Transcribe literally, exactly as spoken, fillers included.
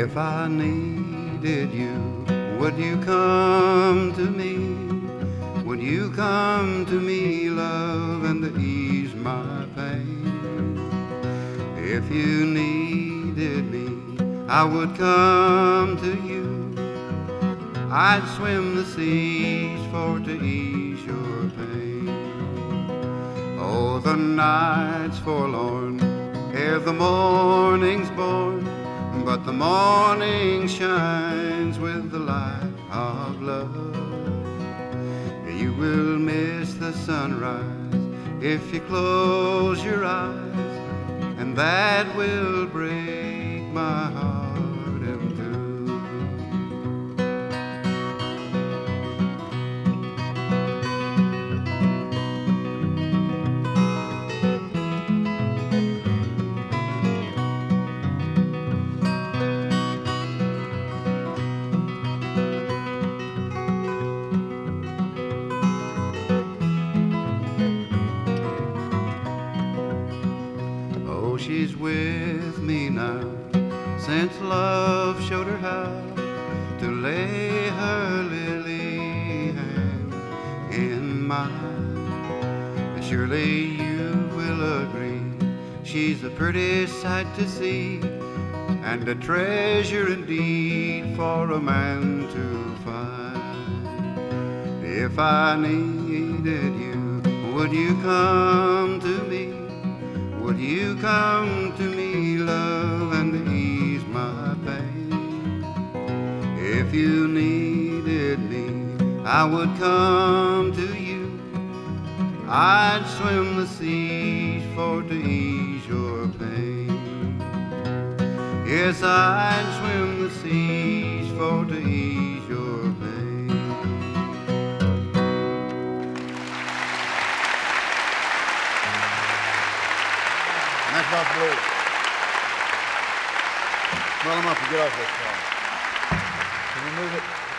If I needed you, would you come to me? Would you come to me, love, and ease my pain? If you needed me, I would come to you. I'd swim the seas for to ease your pain. Oh, the night's forlorn ere the morning's born, but the morning shines with the light of love. You will miss the sunrise if you close your eyes, and that will break my heart in two. Oh, she's with me now, since love showed her how to lay her lily hand in mine. Surely you will agree, she's a pretty sight to see, and a treasure indeed for a man to find. If I needed you, would you come to me? Would you come to me, love, and ease my pain? If you needed me, I would come to you. I'd swim the seas for to ease your pain. Yes, I'd swim the seas for to ease your pain. Matchbox Blues. Smell them up and get off this song. Can you move it?